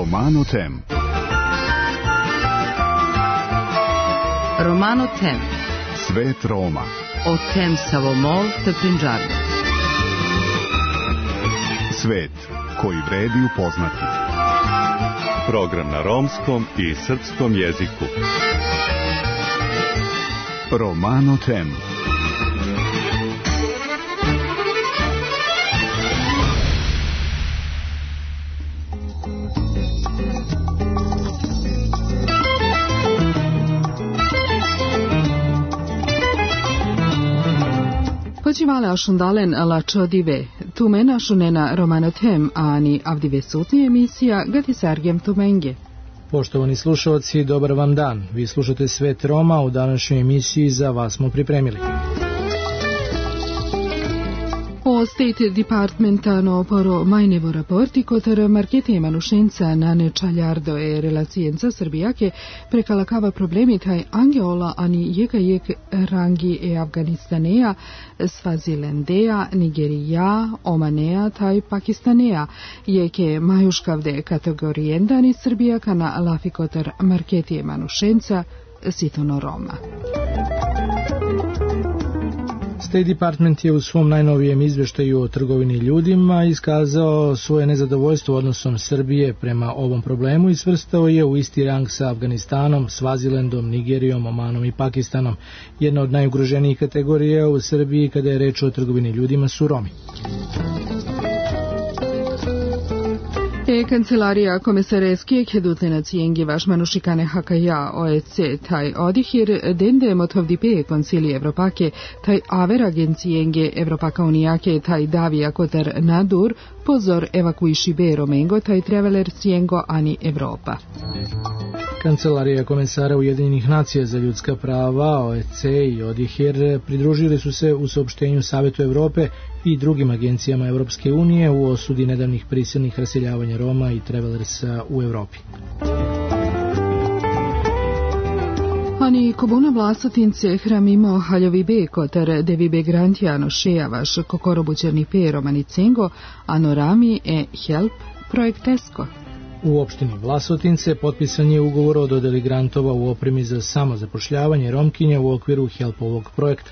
Romano Tem. Romano Tem. Svet Roma. O Tem Savomol te Punjabi. Svet koji vredi upoznati. Program na romskom i srpskom jeziku. Romano Tem. Počivale ašundalen lačo dive, tumen ašunena Romano Tem, ani avdive sutni emisija gati sargem tumenge. Poštovani slušalci, dobar vam dan. Vi slušate Svet Roma, u današnjoj emisiji za vas smo pripremili. O State Departmentano poro majnevo raporti kotar markete manušenca na nečaljardo e relacijenca Srbijake prekalakava problemi taj Angeola ani jek rangi e Afganistaneja, Svazilendeja, Nigerija, Omanea taj Pakistaneja, jeke majuškavde kategorijendani Srbijaka na lafi kotar markete manušenca situno Roma. State Department je u svom najnovijem izveštaju o trgovini ljudima iskazao svoje nezadovoljstvo odnosom Srbije prema ovom problemu i svrstao je u isti rang sa Afganistanom, Svazilendom, Nigerijom, Omanom i Pakistanom. Jedna od najugroženijih kategorija u Srbiji kada je reč o trgovini ljudima su Romi. Kancelarija komisareskije kedutne nacijengi vaš manušikane hakaja OEC taj odihir dende motovdipe koncili Evropake taj aver agencijenge Evropaka unijake taj davija kotar nadur pozor evakuiši be Romengo taj traveler cijengo ani Evropa. Kancelarija komesara Ujedinjenih nacija za ljudska prava, OEC i ODIHR pridružili su se u saopštenju Savetu Evrope i drugim agencijama Evropske unije u osudi nedavnih prisilnih raseljavanja Roma i travelersa u Evropi. Ani kobuna vlasotince hramimo haljovi be kotar devi be grantijano šejavaš kokorobućerni pe Romani Cengo, anorami e help projektesko. U opštini Vlasotince potpisan je ugovor o dodeli grantova u opremi za samozapošljavanje Romkinja u okviru HELP-ovog projekta.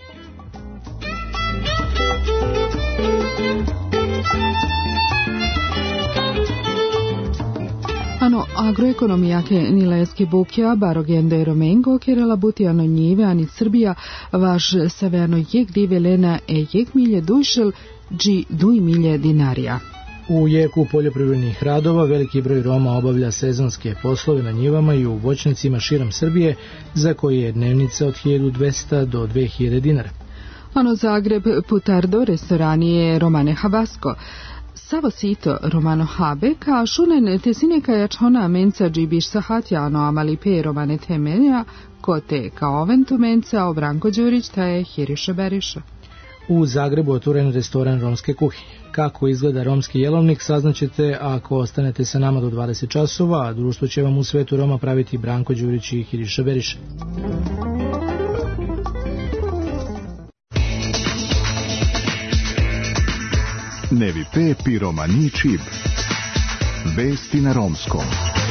Ano agroekonomijake nileski bukja barogende Romengo kerela butijano njive ani Srbija vaš saveano jek divelena e jek milje dujšel dži duj milje dinarija. U jeku poljoprivrednih radova veliki broj Roma obavlja sezonske poslove na njivama i u voćnicima širom Srbije za koje je dnevnica od 1200 do 2000 dinara. Ano Zagreb Putardo restoranije Romane Habasko. Savo sito Romano Habe ka šunen tesineka jačona menca džibiš sahatjano amali pe Romane temelja kote ka oventu menca Obranko Đurić taje Hiriša Beriša. U Zagrebu otvoren restoran romske kuhinje. Kako izgleda romski jelovnik saznaćete ako ostanete sa nama do 20 časova, a društvo će vam u Svetu Roma praviti Branko Đurić i Hiriša Beriša. Nevi Pepi Romani Čib. Vesti na romskom.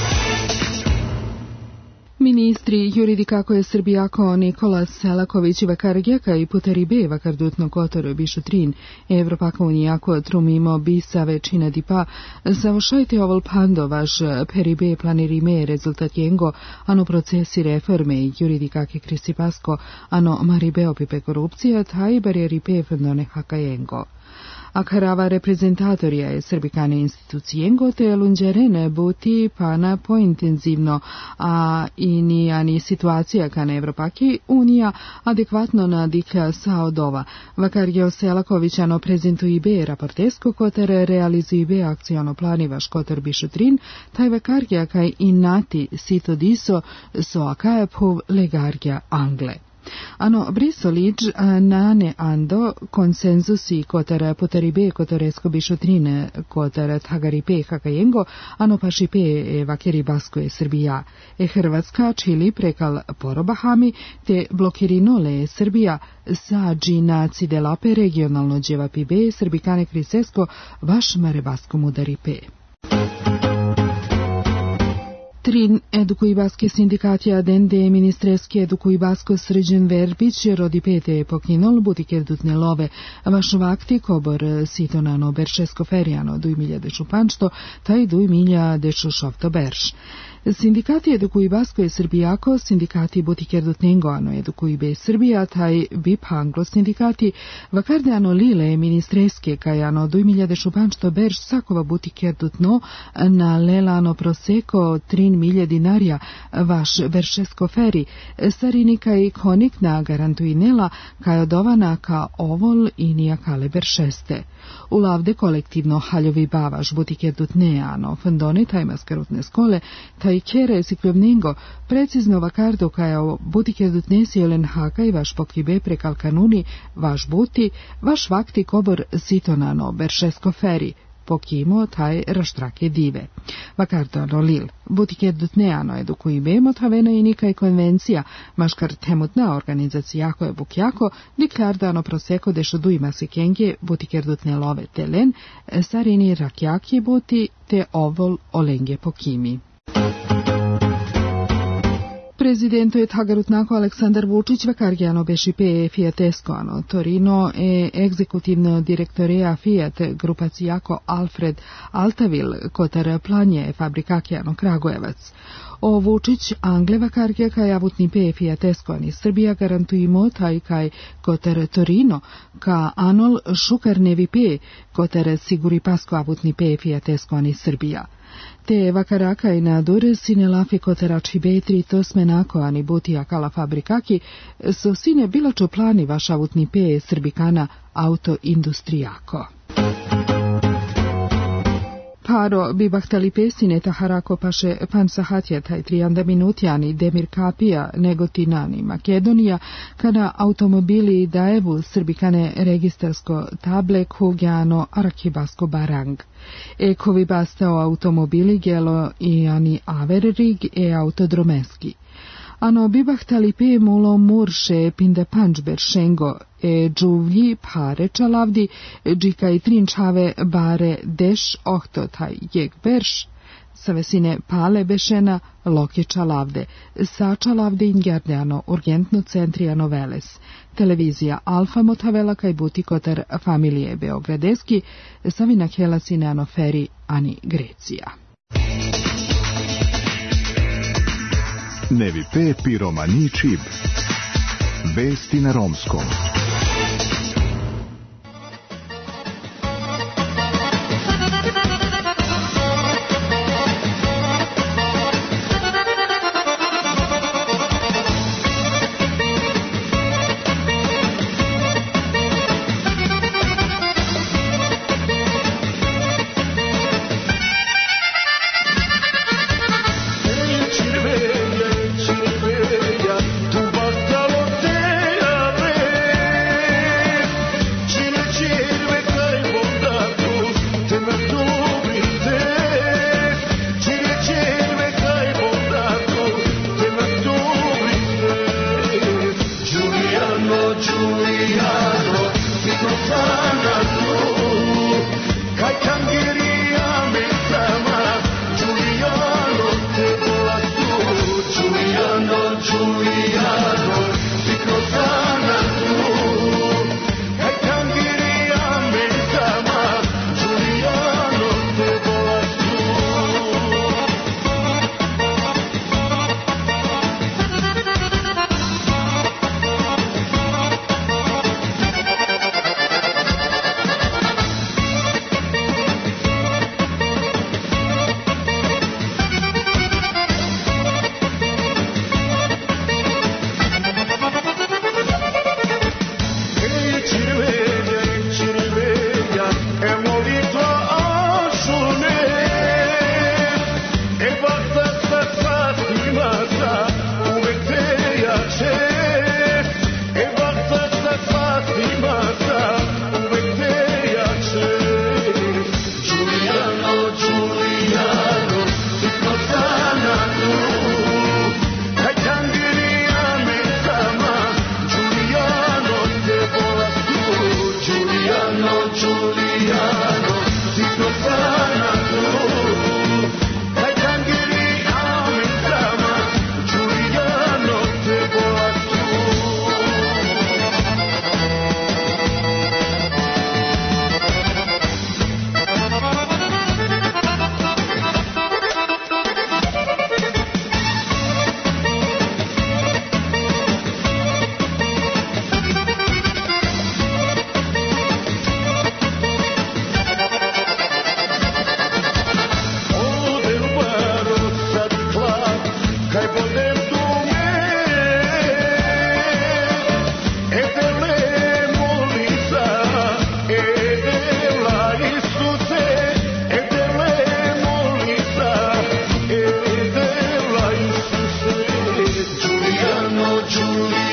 Ministri juridikako je Srbijako Nikola Selaković Vakargjaka i Putaribe Vakardutno Kotor Bišutrin Evropaka unijako trumimo bisa većina dipa zavošajte oval pando vaš peribe planirime rezultat jengo ano procesi reforme i juridikake krisipasko ano maribe opipe korupcija taj barjeripe fendone hakajengo. Akarava reprezentatorija je srbikane institucijengo te lunđerene buti pana pointenzivno, a i nijani situacija kane Evropaki unija adekvatno nadika saodova. Vakargeo Selakovićano prezentuje be raportesko koter realizuje be akciono planivaš koter bišutrin, taj vakargija kaj inati sito diso so akaje pov legargija Angle. Ano brisoliđ nane ando konsenzusi kotar potaribe kotoresko bišutrine kotar tagaripe hakajengo ano pašipe vakeri basko je Srbija Hrvatska čili prekal porobahami te blokirinole Srbija sa džinaci delape regionalno dževapibe srbikane krisesko vaš mare baskom udaripe. Trin edukujbaski sindikati adende ministreski edukujbasko Srđan Verbić rodi pete pokinol butiker dutne love vašovakti kobor sitonano beršesko ferijano 2000 čupanšto taj 2000 šofto berš. Sindikati edukujbasko je Srbijako, sindikati butiker dutnengo ano edukujbe Srbija, taj BIP anglo sindikati vakardeano lile ministreske kajano 2000 šupanšto berš sakova butiker dutno na lelano proseko 3.000 dinarja vaš beršesko feri, sarinika i konik na garantuinela kajodovana ka ovol i nijakale beršeste. U lavde kolektivno haljovi bavaš butiker dutneano, fandone taj maskarutne skole, taj kere sikljovningo, precizno vakardo kaja butiker dutnesi olen haka i vaš pokibe prekal kanuni, vaš buti, vaš vakti kobor sitonano beršesko feri, pokimo taj raštrake dive. Vakardano lil, butiker dutneano edukujbe motavena i nikaj konvencija, maškar temutna organizacija jako je bukjako, diklardano proseko dešo dujma se kenge butiker dutne love telen, sarini rakjaki buti te ovol olenge pokimi. Prezidento je tagarutnako Aleksandar Vučić vakarjano beši pe Fiateskoano, Torino e egzekutivno direktorea Fiat grupacijako Alfred Altavil kotar planje fabrikakjano Kragujevac. O Vučić Angle vakarja kaj avutni pe Fiateskoani Srbija garantujemo taj kaj kotar Torino ka anol šukarnevi pe kotar siguri pasko avutni pe Fiateskoani Srbija. Te vakaraka i nadur sine lafi koterači betri to smenako ani butija kala fabrikaki so sine bilačo plani vašavutni pe srbikana auto industrijako. Paro bi bahtali pesine taharako paše pan sahatja taj 30 minutjani Demir Kapija negotinani Makedonija kada automobili daevu srbikane registarsko table kugjano arakibasko barang. Ekovi bastao automobili gelo i ani averrig e autodromeski. Ano bibahtali pe mulo murše pinde pančber šengo e džuvlji pare čalavdi džika i trinčave bare deš ohto taj jeg berš sa vesine pale bešena loke čalavde sa čalavde ingerdeano urgentno centrijano veles. Televizija Alfa motavela kaj buti kotar familije Beogradeski savina helasineano feri ani Grecija. Nevi pe piromani čib. Vesti na romskom.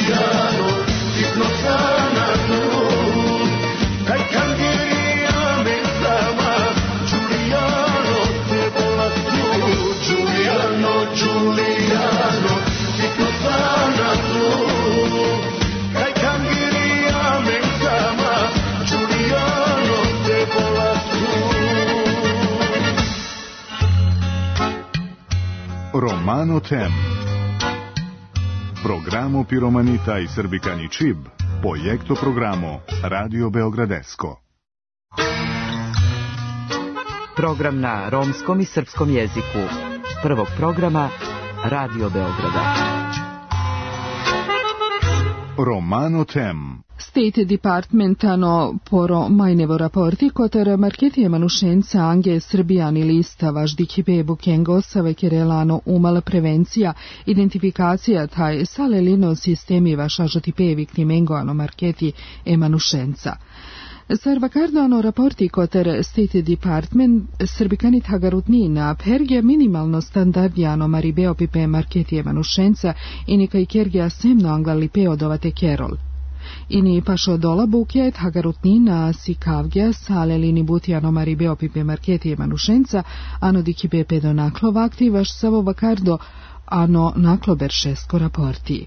Romano Tem. Programo Piromanita i Srbikani Čib, projekto programo Radio Beogradesko. Program na romskom i srpskom jeziku. Prvog programa Radio Beograda. Romano Tem. State Departmentano poro majnevo raporti kotar marketije manušenca Ange Srbijani lista važdiki bebu kengosave kerelano umala prevencija, identifikacija taj salelino sistemi vašažoti pevi knimengoano marketi e manušenca. Sarvakardoano raporti kotar State Department Srbikani tagarutni na perge minimalno standardijano maribeo pipe marketije manušenca i nika i kergija semno anglalipeo dovate kerol. Ini pašo dola buket hagarutnina si kavgja sale lini butijano maribeo pipe marketije manušenca ano dikibe pedo naklovakti vaš savo vakardo ano nakloberšesko raporti.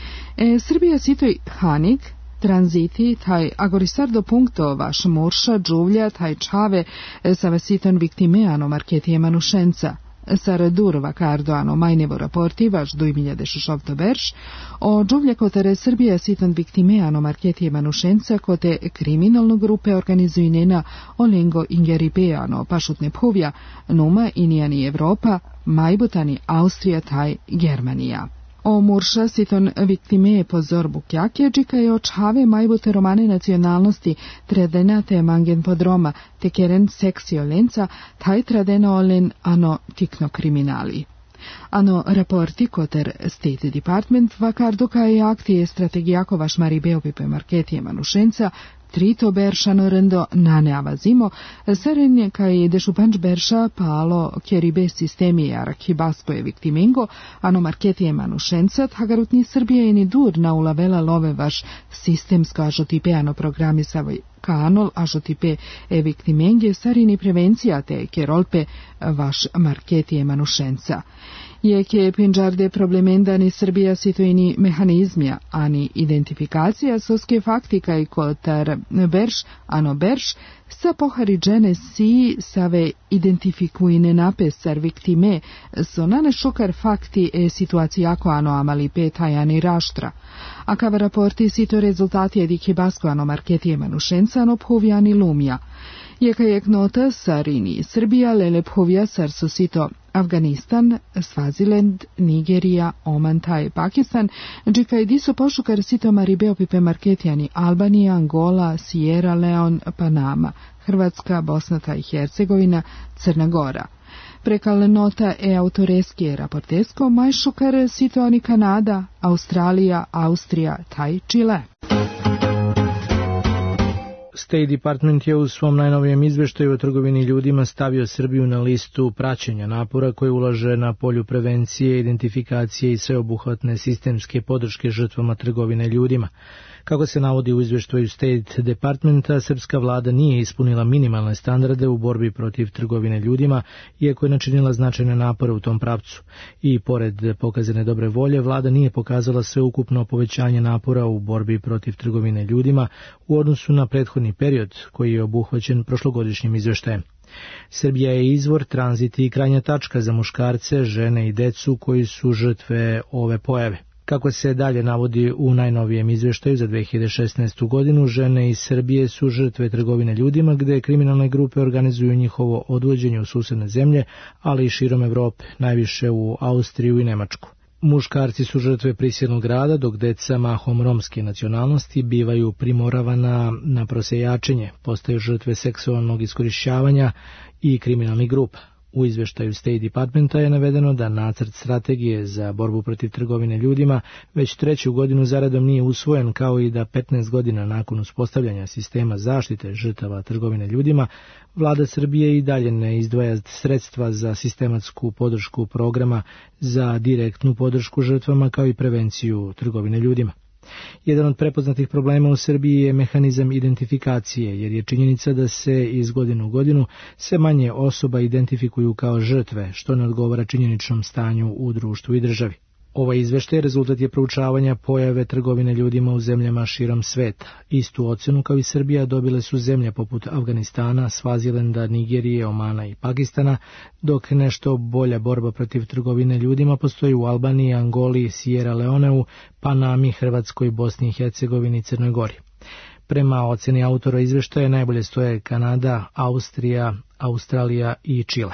Srbija sitoj hanik tranziti taj agorisardo punkto vaš murša džuvlja taj čave sa vasiton viktimeano marketije manušenca. Sar durva kardoano majnevo raporti vaš 2016 berš o džuvlja kotere Srbija sitan viktimeano marketije manušenca kote kriminalno grupe organizujnena olengo ingeripeano pašutne puvja numa inijani Evropa, majbutani Austrija taj Germanija. O murša siton viktime pozor bukjake džika je očave majbute romane nacionalnosti tredena te mangen podroma te keren seksiolenca taj tredena olen ano tikno kriminali. Ano raporti koter State Department vakardo kaj akti strategijako vaš maribeo pipe marketije manušenca trito beršano rendo nane avazimo, seren kaj dešupanč berša palo kjeribe sistemi arakibaspoje viktimengo, ano marketije manušenca, hagarutni Srbije i ni dur na ulavela love vaš sistemsko ažotipeano programisavoj kanol ažotipe viktimenge, sarini prevencija te kerolpe vaš marketije manušenca. Je ke pinđarde problemendani Srbija sitojni mehanizmija, ani identifikacija soske faktika i kotar berš, ano berš, sa pohariđene si save identifikujne napesar viktime, so nane šokar fakti situacijako ano amali petajani raštra. A kava raporti sito rezultati edike basko ano marketije manušenca ano phovjani lumja. Jeka jek nota sarini Srbija lele phovja sar su sito Afganistan, Svaziland, Nigerija, Oman, taj Pakistan, džika i diso pošukar sito maribeo pipe marketijani Albanija, Angola, Sierra Leone, Panama, Hrvatska, Bosna i Hercegovina, Crna Gora. Prekal nota autoreski raportesko majšukar sito ani Kanada, Australija, Austrija, taj Čile. State Department je u svom najnovijem izveštaju o trgovini ljudima stavio Srbiju na listu praćenja napora koje ulaže na polju prevencije, identifikacije i sveobuhvatne sistemske podrške žrtvama trgovine ljudima. Kako se navodi u izveštaju State Departmenta, srpska vlada nije ispunila minimalne standarde u borbi protiv trgovine ljudima, iako je načinila značajne napore u tom pravcu. I pored pokazane dobre volje, vlada nije pokazala sveukupno povećanje napora u borbi protiv trgovine ljudima u odnosu na prethodni period koji je obuhvaćen prošlogodišnjim izveštajem. Srbija je izvor, tranzit i krajnja tačka za muškarce, žene i decu koji su žrtve ove pojave. Kako se dalje navodi u najnovijem izveštaju za 2016. godinu, žene iz Srbije su žrtve trgovine ljudima, gde kriminalne grupe organizuju njihovo odvođenje u susedne zemlje, ali i širom Evrope, najviše u Austriju i Nemačku. Muškarci su žrtve prisilnog rada, dok deca mahom romske nacionalnosti bivaju primoravana na prosejačenje, postaju žrtve seksualnog iskorišćavanja i kriminalnih grupa. U izveštaju State Departmenta je navedeno da nacrt strategije za borbu protiv trgovine ljudima već 3. godinu zaredom nije usvojen, kao i da 15 godina nakon uspostavljanja sistema zaštite žrtava trgovine ljudima, vlada Srbije i dalje ne izdvaja sredstva za sistematsku podršku programa za direktnu podršku žrtvama kao i prevenciju trgovine ljudima. Jedan od prepoznatih problema u Srbiji je mehanizam identifikacije, jer je činjenica da se iz godine u godinu sve manje osoba identifikuju kao žrtve, što ne odgovara činjeničnom stanju u društvu i državi. Ovaj izveštaj rezultat je proučavanja pojave trgovine ljudima u zemljama širom sveta. Istu ocenu kao i Srbija dobile su zemlje poput Afganistana, Svazilenda, Nigerije, Omana i Pakistana, dok nešto bolja borba protiv trgovine ljudima postoji u Albaniji, Angoli, Sierra Leoneu, Panami, Hrvatskoj, Bosni i Hercegovini i Crnoj Gori. Prema oceni autora izveštaja najbolje stoje Kanada, Austrija, Australija i Čile.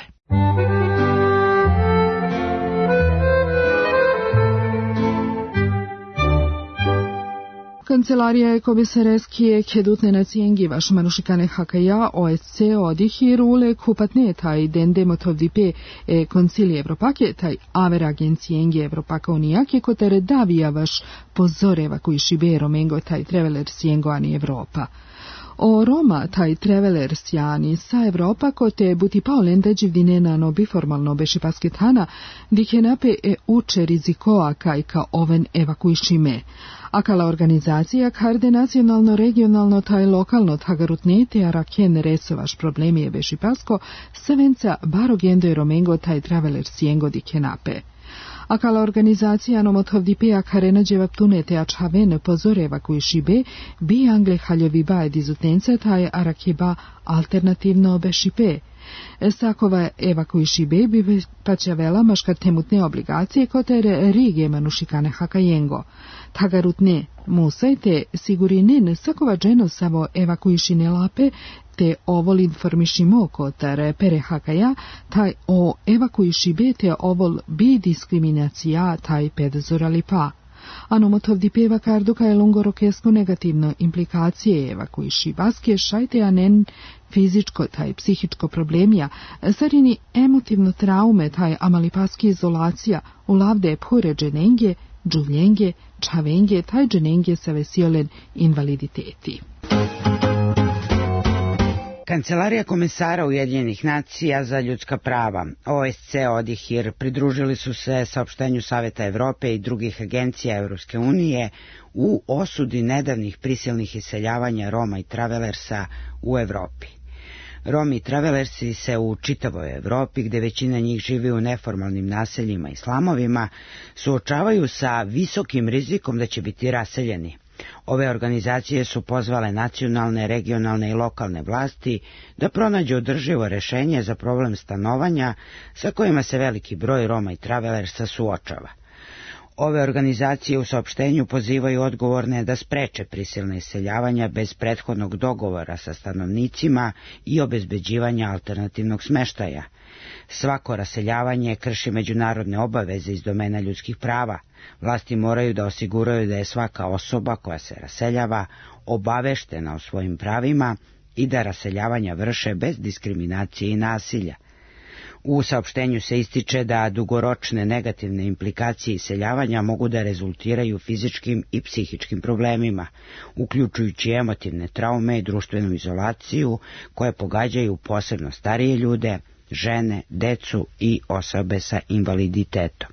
Kancelarija komisareskije Kedutne nacijengivaš manušikane hakaja OSC odihir ule kupatne taj dendemotovdipe koncili Evropake taj aver agencijengi Evropaka unijake kotere davijavaš pozoreva koji šibero mengo taj traveler sijengo ani Evropa. O Roma taj traveler sjani sa Evropa kote buti paolenda đivdinena no biformalno beši pasketana dikenape uče rizikoa kaj ka oven evakuišime. Akala organizacija karde nacionalno, regionalno taj lokalno tagarutnete araken resovaš problemi je beši pasko sevenca barogendo i romengo taj traveler sijengo dikenape. Akala organizacija nomotovdipea karena djevaptunete ačhaven pozoreva koji šibe bi angle haljoviba edizutenca taj arakiba alternativno bešipe. Sakova evakuji šibe bi pačavela maškartemutne obligacije kotere rige manušikane hakajengo. Tagarutne musajte sigurinen sakova dženo savo evakuišine lape te ovol informišimo kotere pere hakaja taj o evakuji šibe te ovol bi diskriminacija taj pedzorali pa. Anomotovdipeva karduka je lungorokesko negativno implikacije evakuji šibaske šajte anen fizičko taj psihičko problemija, sarini emotivno traume taj amalipaski izolacija u lavde pure dženenge, džuvljenge, čavenge taj dženenge sa vesiolen invaliditeti. Kancelarija komesara Ujedinjenih nacija za ljudska prava, OSC ODIHR, pridružili su se saopštenju Saveta Evrope i drugih agencija Evropske unije u osudi nedavnih prisilnih iseljavanja Roma i travelersa u Evropi. Romi i travelersi se u čitavoj Evropi, gde većina njih živi u neformalnim naseljima i slamovima, suočavaju sa visokim rizikom da će biti raseljeni. Ove organizacije su pozvale nacionalne, regionalne i lokalne vlasti da pronađu održivo rešenje za problem stanovanja sa kojima se veliki broj Roma i travelersa suočava. Ove organizacije u saopštenju pozivaju odgovorne da spreče prisilne iseljavanja bez prethodnog dogovora sa stanovnicima i obezbeđivanja alternativnog smeštaja. Svako raseljavanje krši međunarodne obaveze iz domena ljudskih prava. Vlasti moraju da osiguraju da je svaka osoba koja se raseljava obaveštena o svojim pravima i da raseljavanja vrše bez diskriminacije i nasilja. U saopštenju se ističe da dugoročne negativne implikacije iseljavanja mogu da rezultiraju fizičkim i psihičkim problemima, uključujući emotivne traume i društvenu izolaciju koje pogađaju posebno starije ljude, žene, decu i osobe sa invaliditetom.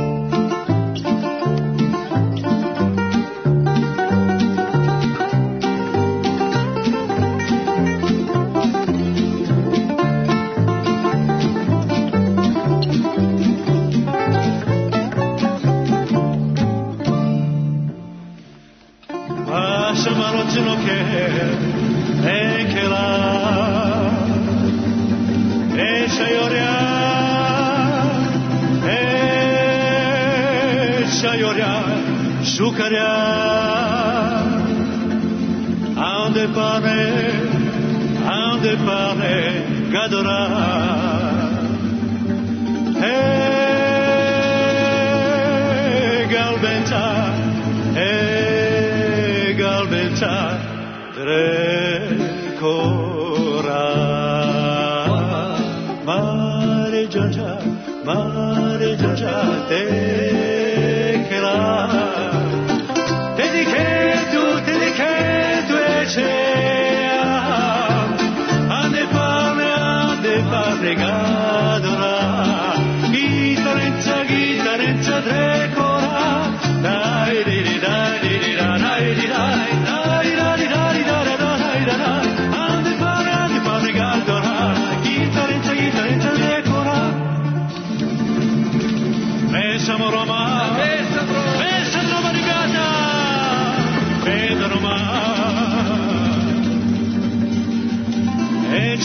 Šukarja, ande pane, gadora, galbenta, trekora, mare giorgia, tekela. Gitarenza trecora, dai di dai di dai.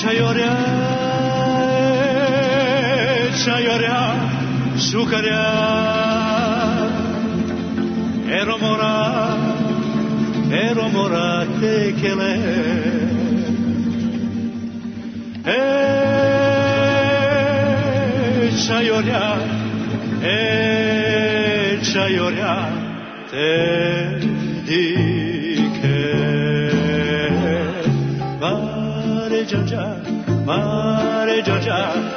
Chayoria, Sukaria, Eromora tekele, Chayoria, te dike, Mare Giorgia,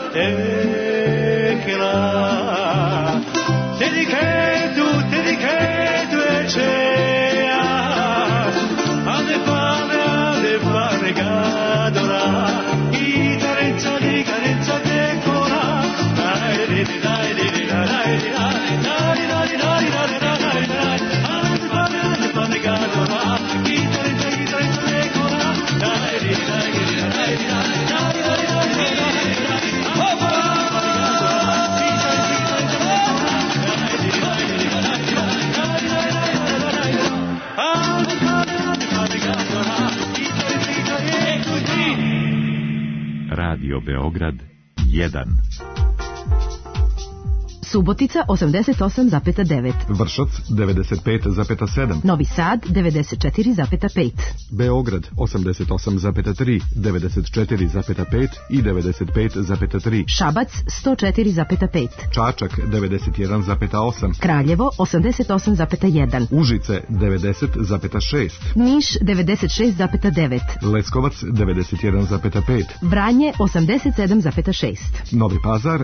tekela, te dike tu ecea, ade pane gadora, I carenza decora, dai, ade pane gadora, I carenza decora, Radio Beograd 1. Subotica 88,9. Vršac 95,7. Novi Sad 94,5. Beograd 88,3, 94,5 i 95,3. Šabac 104,5. Čačak 91,8. Kraljevo 88,1. Užice 90,6. Niš 96,9. Leskovac 91,5. Vranje 87,6. Novi Pazar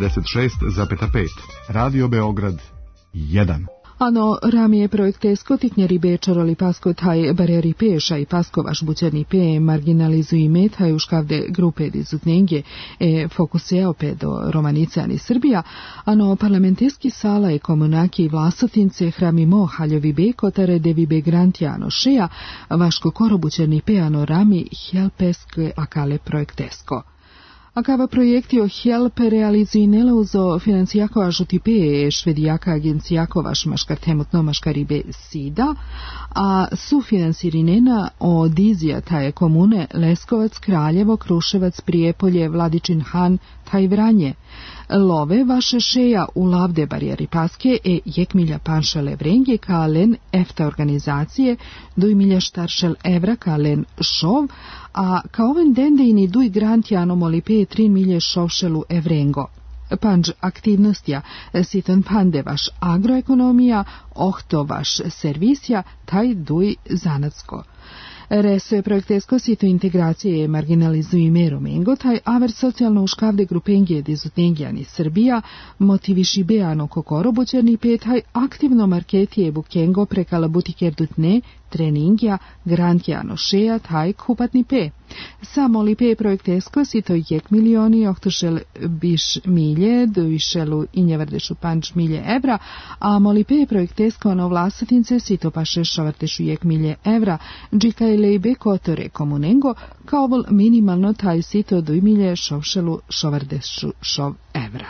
96,5. Radio Beograd 1. Ano ramije projektesko tiknjeri bečaroli pasko taj bareri peša i paskovaš bućerni pe marginalizuji metaju škavde grupe dizutnenge fokuseo pe do Romanicani Srbija, ano parlamenteski sala i komunaki i vlasotince hramimo haljovi be kotare devi be grantijano šeja vaško korobućerni pe ano rami helpeske akale projektesko. Akava projektio helpe realizinela uzo financijako ažutipe švedijaka agencijakovaš maškar temutno maškaribe sida, a sufinancirinena od izija taje komune Leskovac, Kraljevo, Kruševac, Prijepolje, Vladičin Han, taj Vranje. Love vaše šeja u lavde barijeri paske jekmilja panšale vrenge ka len efta organizacije, duj milja štaršel evra ka len šov, a ka oven dendejni duj grantjano molipe 3 milje šovšelu evrengo. Panđ aktivnostja sitan pande vaš agroekonomija, ohto vaš servisja, taj duj zanatsko. Rese projektesko sito integracije marginalizuji mero mengo, taj aver socijalno uškavde grupengije dizutnengijani Srbija, motiviši beano kokorobućerni petaj aktivno marketije bukengo prekala butiker dutne, treningja, grantjano šeja, taj kupatni pe. Samo li pe projektesko sito jek milioni ohtošel biš milje, dojšelu i njevrdešu panč milje evra, a moli pe projektesko ono vlasotince sito paše šovrtešu jek milje evra, džika lejbe kotore komunengo, kao vol minimalno taj sito doj milje šovšelu šovrdešu šov evra.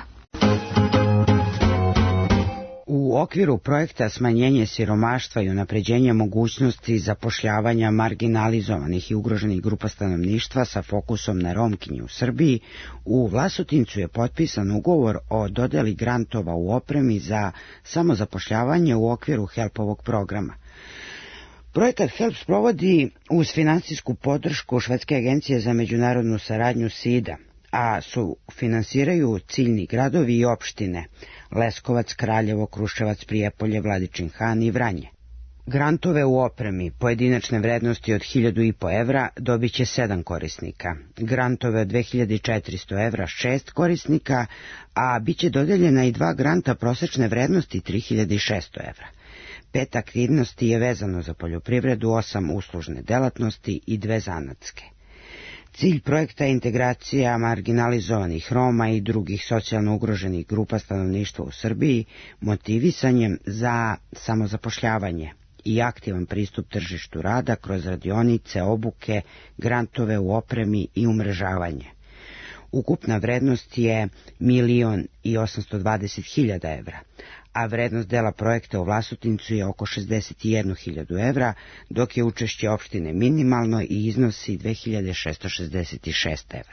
U okviru projekta smanjenje siromaštva i unapređenje mogućnosti zapošljavanja marginalizovanih i ugroženih grupa stanovništva sa fokusom na Romkinje u Srbiji, u Vlasotincu je potpisan ugovor o dodeli grantova u opremi za samozapošljavanje u okviru HELP-ovog programa. Projekat HELP sprovodi uz finansijsku podršku Švedske agencije za međunarodnu saradnju SIDA, a finansiraju ciljni gradovi i opštine Leskovac, Kraljevo, Kruševac, Prijepolje, Vladičin Han i Vranje. Grantove u opremi pojedinačne vrednosti od 1.500 evra dobit će 7 korisnika, grantove od 2.400 evra 6 korisnika, a bit će dodeljena i 2 granta prosečne vrednosti 3.600 evra. 5 aktivnosti je vezano za poljoprivredu, 8 uslužne delatnosti i 2 zanatske. Cilj projekta je integracija marginalizovanih Roma i drugih socijalno ugroženih grupa stanovništva u Srbiji, motivisanjem za samozapošljavanje i aktivan pristup tržištu rada kroz radionice, obuke, grantove u opremi i umrežavanje. Ukupna vrednost je 1.820.000 evra, a vrednost dela projekta u Vlasotincu je oko 61.000 evra, dok je učešće opštine minimalno i iznosi 2.666 evra.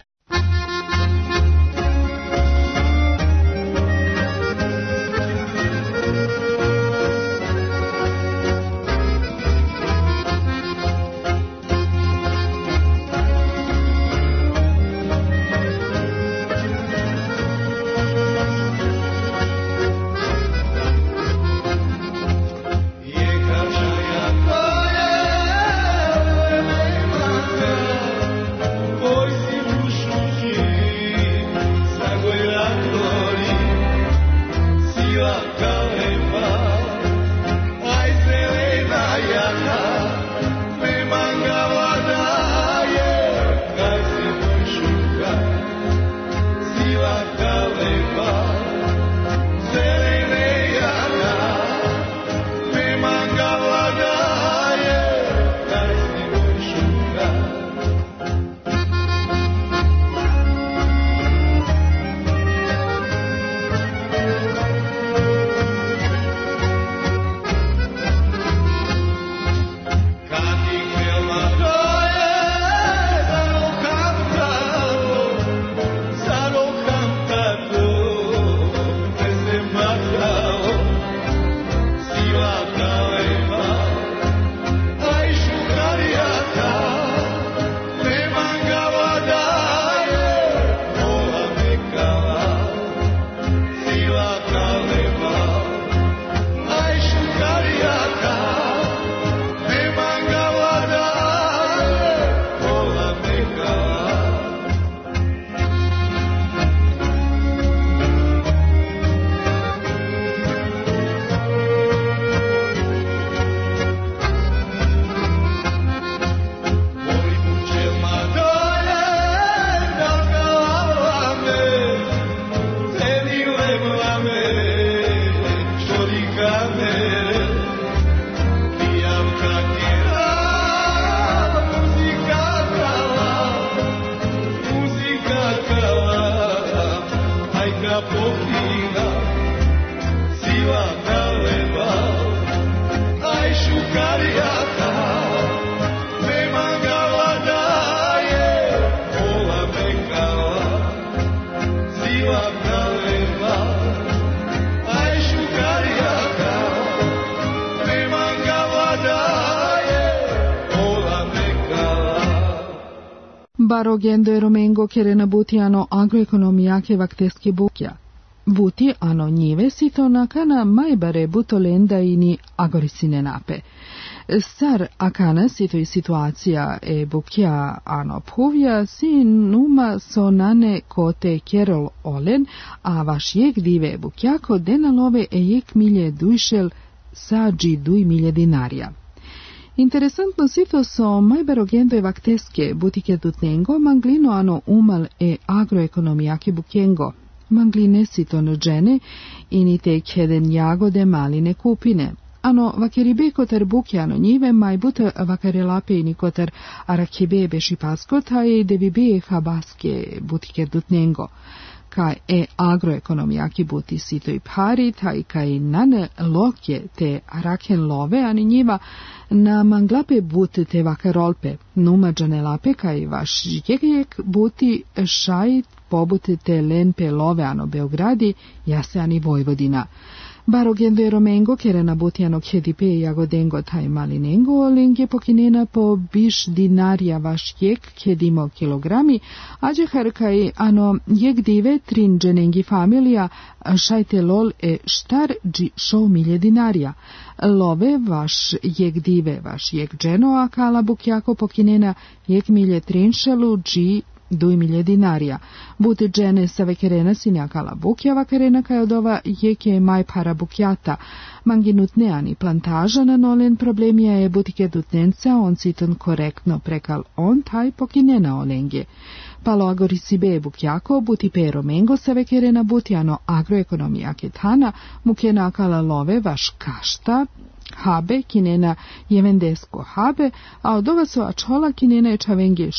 Barogendo e Romengo che renabutiano agroeconomiake vakteske bukja. Buti ano njive sito nakana majbare butolenda ini agorisine nape. Sar akana sito i situacija e bukja ano puvja si numa sonane kote kerol olen, a vaš jek dive bukjako denalove e jek milje dujšel sađi duj milje dinarja. Interesantno sito so majbarogendo e vakteske butike dutnengo manglino ano umal e agroekonomijake bukengo. Mangline sito nođene inite kheden jagode maline kupine. Ano vakeribe kotar buke ano njive majbuta vakarelape ini kotar arakebe bešipasko taj devibe habaske butike dutnengo. Kaj e agroekonomijaki buti sito i pari, taj kaj nane lokje te araken love, ani njiva na manglape buti te vakarolpe, numađane lape kaj vaš jegejek buti šajit pobuti te lenpe love ano Beogradi, jase ani Vojvodina. Barogendo e Romengo kere nabutiano khedipe jagodengo taj malinengo lengje pokinena po biš dinarja vaš jek khedimo kilogrami, ađe harkaj ano jek dive trin dženengi familija šajte lol e štar dži šou milje dinarja. Love vaš jek dive vaš jek dženo a kala bukjako pokinena jek milje trinšelu dži 2.000 dinarja. Bute džene sa vekerena sinjakala bukja vakerena kaj od ova jeke maj para bukjata. Manginut neani plantaža na nolen problemija je butike dutnenca on siton korektno prekal on taj pokinena olenge. Palo agorisi be bukjako buti pe Romengo sa vekerena butjano agroekonomijake tana mukena akala love vaš kašta habe kinena jevendesko habe, a od ova so ačola kinena je čavenge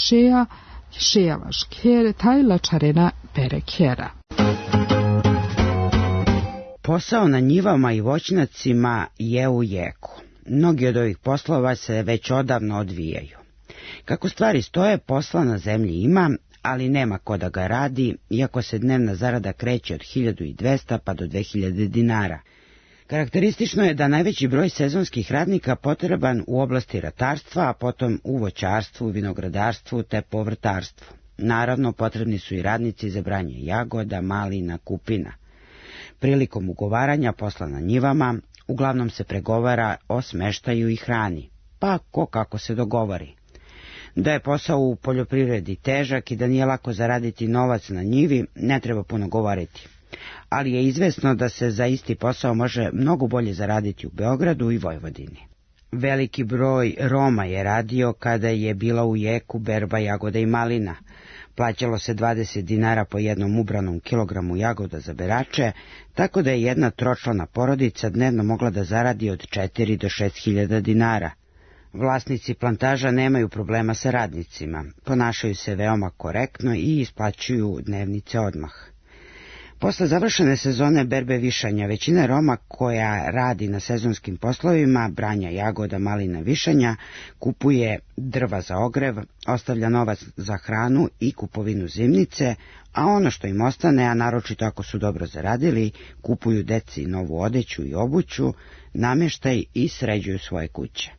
šeja vaš kjer taj lačarena pere kjera. Posao na njivama i voćnjacima je u jeku. Mnogi od ovih poslova se već odavno odvijaju. Kako stvari stoje, posla na zemlji ima, ali nema ko da ga radi, iako se dnevna zarada kreće od 1200 pa do 2000 dinara. Karakteristično je da najveći broj sezonskih radnika potreban u oblasti ratarstva, a potom u voćarstvu, vinogradarstvu te povrtarstvu. Naravno, potrebni su i radnici za branje jagoda, malina, kupina. Prilikom ugovaranja posla na njivama, uglavnom se pregovara o smeštaju i hrani, pa ko kako se dogovori. Da je posao u poljoprivredi težak i da nije lako zaraditi novac na njivi, ne treba puno govoriti. Ali je izvesno da se za isti posao može mnogo bolje zaraditi u Beogradu i Vojvodini. Veliki broj Roma je radio kada je bila u jeku berba jagoda i malina. Plaćalo se 20 dinara po jednom ubranom kilogramu jagoda za berače, tako da je jedna tročlana porodica dnevno mogla da zaradi od 4 do 6.000 dinara. Vlasnici plantaža nemaju problema sa radnicima, ponašaju se veoma korektno i isplaćuju dnevnice odmah. Posle završene sezone berbe višanja, većina Roma koja radi na sezonskim poslovima, branja jagoda, malina, višanja, kupuje drva za ogrev, ostavlja novac za hranu i kupovinu zimnice, a ono što im ostane, a naročito ako su dobro zaradili, kupuju deci novu odeću i obuću, namještaj i sređuju svoje kuće.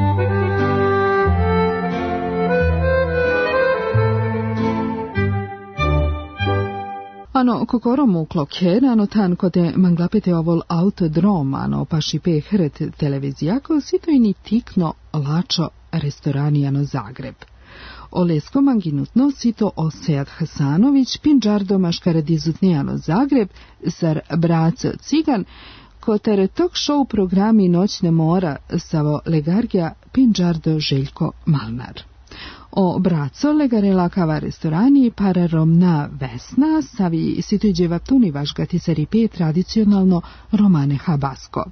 Ano kokoro mukloke, ano tanko te manglapete ovol autodrom, ano pašipe hret televizijako, sitojni tikno lačo restorani ano Zagreb. Olesko manginutno sito o Sead Hasanović, pinđardo maškaradizutne ano Zagreb, zar braco cigan, kotere talk show programi Noćne mora savo legargja pinđardo Željko Malnar. O braco legarela kava restorani pararomna Vesna savi situđeva tunivaš gatisaripe tradicionalno romane habasko.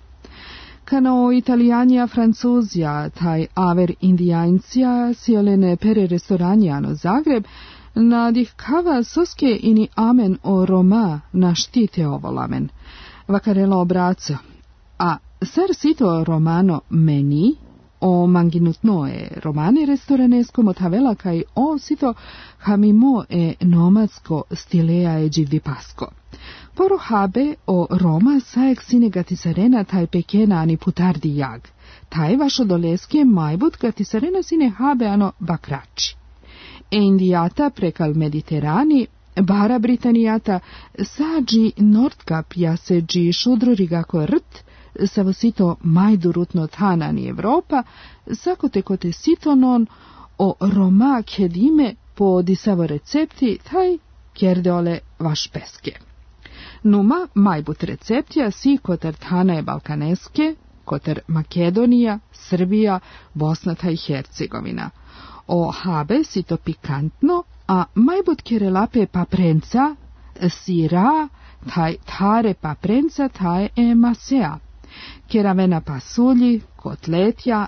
Kanao italijanija francuzija taj aver indijancija siolene pere restoranjano Zagreb nadih kava soske ini amen o Roma na štite ovolamen. Vakarela o braco. A ser sito romano meni o manginutno e romane restoranesko motavela kaj o sito hamimo e nomadsko stilea e givdipasko. Poro habe o Roma saek sine gatisarena taj pekena ani putardi jag. Taj vašo doleske majbut gatisarena sine habe ano bakrači. E indijata prekal Mediterani bara Britanijata sađi Nordkap jaseđi šudrorigako rt savosito majdurutno tanani Evropa, sakote kote sitonon o Roma kedime po disavo recepti taj kjerdeole vaš peske. Numa majbut receptija si kotar tanaje balkaneske, kotar Makedonija, Srbija, Bosna taj Hercegovina. O habe sito pikantno, a majbut kerelape paprenca, sira, taj tare paprenca, taj masea. Keravena pasulji, kotletja,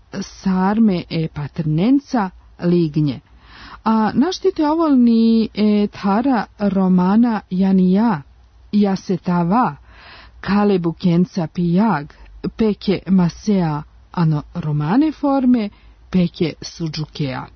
sarme e patrnenca, lignje. A naštite ovolni tara romana janija, jasetava, kale bukenca pijag, peke masea, ano romane forme, peke suđukea.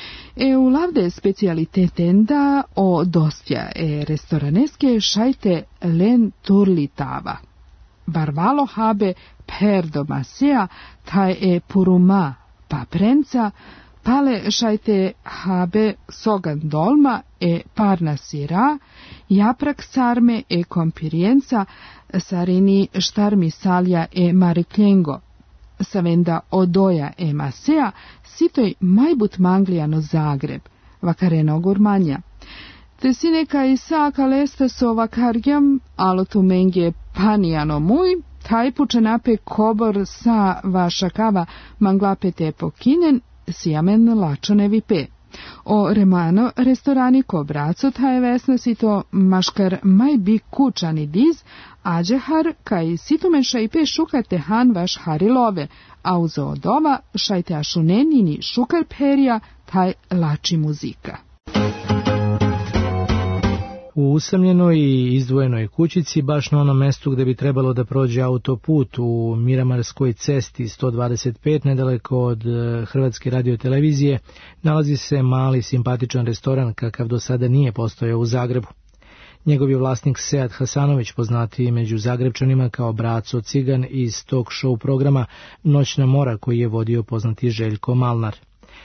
U lavde specialitetenda o dostja restoraneske šajte len turlitava. Barvalo habe perdo masea, taj puruma paprenca, pale šajte habe sogan dolma parna sira, japrak sarme kompirijenca, sarini štarmi salja marikengo, savenda odoja masea, sitoj majbut manglijano Zagreb, vakareno gurmanja. Te sineka i saka lesta so vakargjam, alo tu menge panijano muj, taj pučenape kobor sa vaša kava manglapete pokinen, sijamen lačone vipe. O remano restorani ko braco taj vesna sito maškar majbi kučani diz, ađehar kaj situmen šajpe šukate han vaš harilove, a uzo odova šajte ašunenini šukar perija taj lači muzika. U usamljenoj i izdvojenoj kućici, baš na onom mestu gde bi trebalo da prođe autoput u Miramarskoj cesti 125, nedaleko od Hrvatske radiotelevizije, nalazi se mali simpatičan restoran kakav do sada nije postojao u Zagrebu. Njegov je vlasnik Sead Hasanović, poznatiji među Zagrebčanima kao Braco Cigan iz talk show programa Noćna mora koji je vodio poznati Željko Malnar.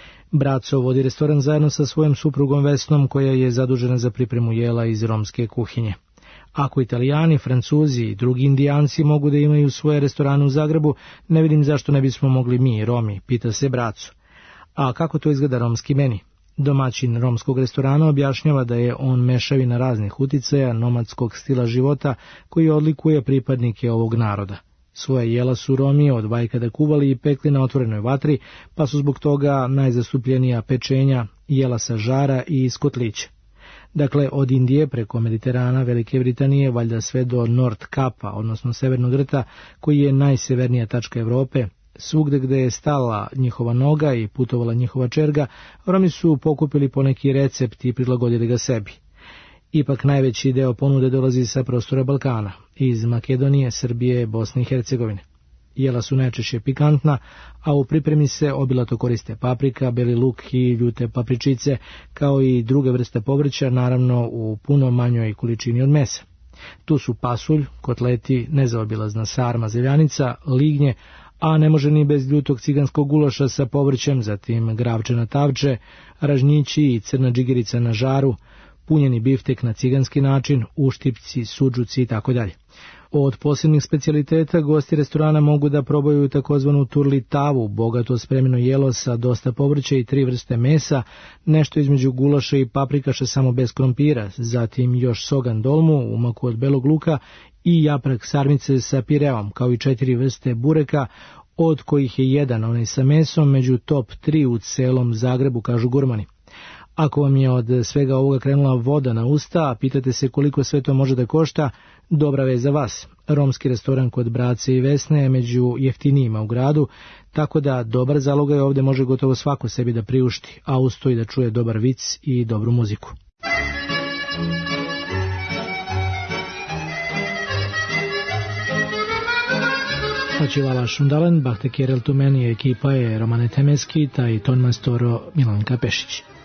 Braco vodi restoran zajedno sa svojom suprugom Vesnom koja je zadužena za pripremu jela iz romske kuhinje. Ako Italijani, Francuzi i drugi Indijanci mogu da imaju svoje restorane u Zagrebu, ne vidim zašto ne bismo mogli mi, Romi, pita se Braco. A kako to izgleda romski meni? Domaćin romskog restorana objašnjava da je on mešavina raznih uticaja nomadskog stila života koji odlikuje pripadnike ovog naroda. Svoje jela su Romi od vajkada kuvali i pekli na otvorenoj vatri, pa su zbog toga najzastupljenija pečenja, jela sa žara i iz kotlića. Dakle, od Indije preko Mediterana, Velike Britanije, valjda sve do Nord Kapa, odnosno Severnog rta, koji je najsevernija tačka Evrope, svugde gde je stala njihova noga i putovala njihova čerga, Romi su pokupili poneki recept i prilagodili ga sebi. Ipak najveći deo ponude dolazi sa prostora Balkana, iz Makedonije, Srbije, Bosne i Hercegovine. Jela su najčešće pikantna, a u pripremi se obilato koriste paprika, beli luk i ljute papričice, kao i druge vrste povrća, naravno u puno manjoj količini od mesa. Tu su pasulj, kotleti, nezaobilazna sarma, zeljanica, lignje, a ne može ni bez ljutog ciganskog gulaša sa povrćem, zatim gravče na tavče, ražnjići i crna džigerica na žaru, punjeni biftek na ciganski način, uštipci, suđuci itd. Od posebnih specijaliteta gosti restorana mogu da probaju takozvanu turli tavu, bogato spremljeno jelo sa dosta povrća i 3 vrste mesa, nešto između gulaša i paprikaša samo bez krompira, zatim još sogan dolmu, umaku od belog luka i japrak sarmice sa pireom, kao i 4 vrste bureka, od kojih je jedan, onaj sa mesom, među top 3 u celom Zagrebu, kažu gurmani. Ako vam je od svega ovoga krenula voda na usta, a pitate se koliko sve to može da košta, dobra vest za vas. Romski restoran kod Brace i Vesne je među jeftinijima u gradu, tako da dobar zalogaj ovde može gotovo svako sebi da priušti, a usto i da čuje dobar vic i dobru muziku. Očivala Šundalen, Bahte Kerel Tumen i ekipa je Romane Temeski, taj ton mastoro Milanka Pešić.